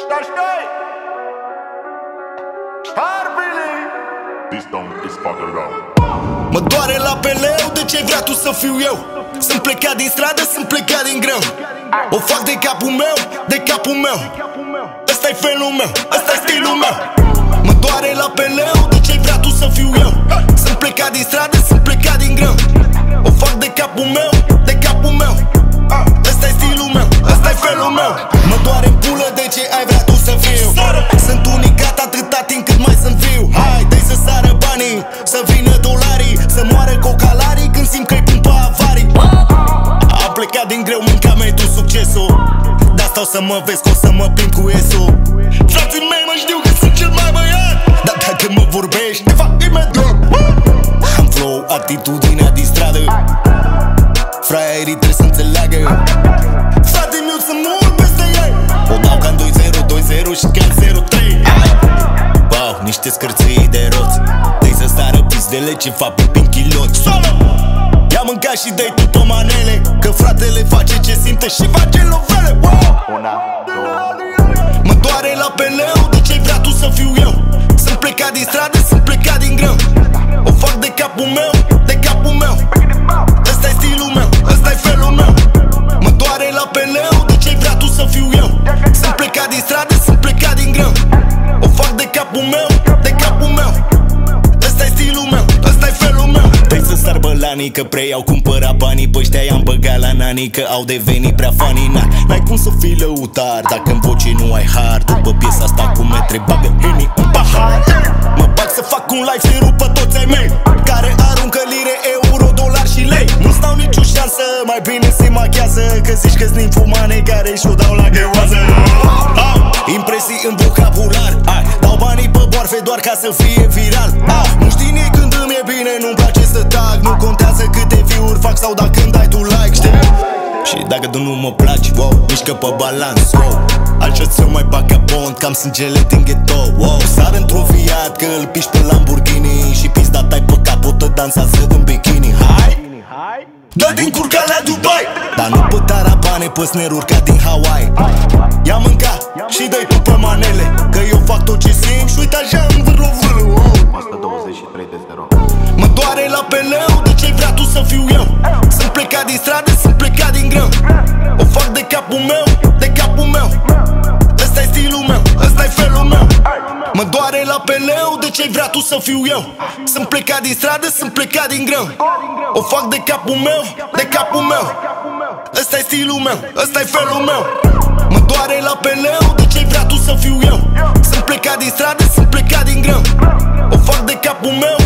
Ăștia știi? Harbili! This song is fucking wrong. Mă doare la peleu de ce vrea tu să fiu eu. Sunt plecat din stradă, sunt plecat din greu. O fac de capul meu, de capul meu. Ăsta-i felul meu, ăsta-i stilul meu. Mă doare la peleu de ce vrea tu să fiu eu. Sunt plecat din stradă, sunt plecat din greu. O fac de capul meu, de capul meu. Ăsta-i stilul meu, ăsta-i felul meu. Mă doare în pulă de ce ai vrea tu să fiu. Sunt unicat atâta timp cât mai sunt viu. Hai, dă-i să sară banii, să vină dolarii, să moară cocalarii când simt că-i pun pe avarii. Am plecat din greu, mânca-mi tu succesul. Dar stau să mă vezi că o să mă plimb cu esul. Frații mei mă știu că sunt cel mai băiat, dar dacă mă vorbești, te fac imediat. Am flow, atitudinea din stradă. Fraierii trebuie să înțeleagă. Fratele meu să mor peste ei. O dau ca în 2-0, 2-0 și ca în 0-3. Wow, niște scârții de roți. Dă-i să sară pizdele ce fac pipin chiloți. I-am mâncat și dă-i tu pe manele, că fratele face ce simte și face lovele. Una, două. Mă doare la peleu de ce vrea tu să fiu eu. Sunt plecat din stradă, sunt plecat din greu. O fac de capul meu, de capul meu. Ăsta-i stilul meu, ăsta-i felul meu. Mă doare la peleu de ce vrea tu să fiu eu. Sunt plecat din stradă, sunt plecat din greu. O fac de capul meu, de capul meu. Ăsta-i stilul meu, ăsta-i felul meu. Dă-i să sar bălanii că preiau cumpăra banii. Pe ăștia i-am băgat la nanii că au devenit prea funny. N-ai cum să fii lăutar dacă în voce nu ai har. După piesa asta cu metre bagă inii în pahar. Mă bag să fac un live și rupă toți ai mei care aruncă lire, euro, dolari și lei. Nu stau nicio șansă, mai bine se machează, că zici că-s ninfumane care și-o dau la gheoază. Impresii în vocabular, dau banii pe boarfe doar ca să fie viral. Nu știi nici când îmi e bine, nu-mi place să tag. Nu contează câte view-uri fac sau dacă îmi dai tu like, știi? Și dacă tu nu mă placi, wow, mișcă pe balans, wow. Altceva mai bag ca Bond, cam sângele din ghetto, wow. Sar într-un Fiat, că îl piși pe Lamborghini și pista tai pe capotă, dansează în bikini. Hai! Dă din curca la Dubai, dar nu pe tarabane, pe sneruri ca din Hawaii. I-a mâncat și dă-i tu pe manele, că eu fac tot ce simt și uite așa în vârlovâră, wow. 123 de 0. Mă doare la peleu de ce vrea tu să fiu eu. Sunt plecat din stradă, sunt plecat din greu. O fac de capul meu, de capul meu. Ăsta-i stilul meu, ăsta-i felul meu. Mă doare la peleu de ce vrea tu să fiu eu. Sunt plecat din stradă, sunt plecat din greu. O fac de capul meu, de capul meu. Ăsta-i stilul meu, ăsta-i felul meu. Mă doare la peleu de ce vrea tu să fiu eu. Sunt plecat din stradă, sunt plecat din greu. O fac de capul meu,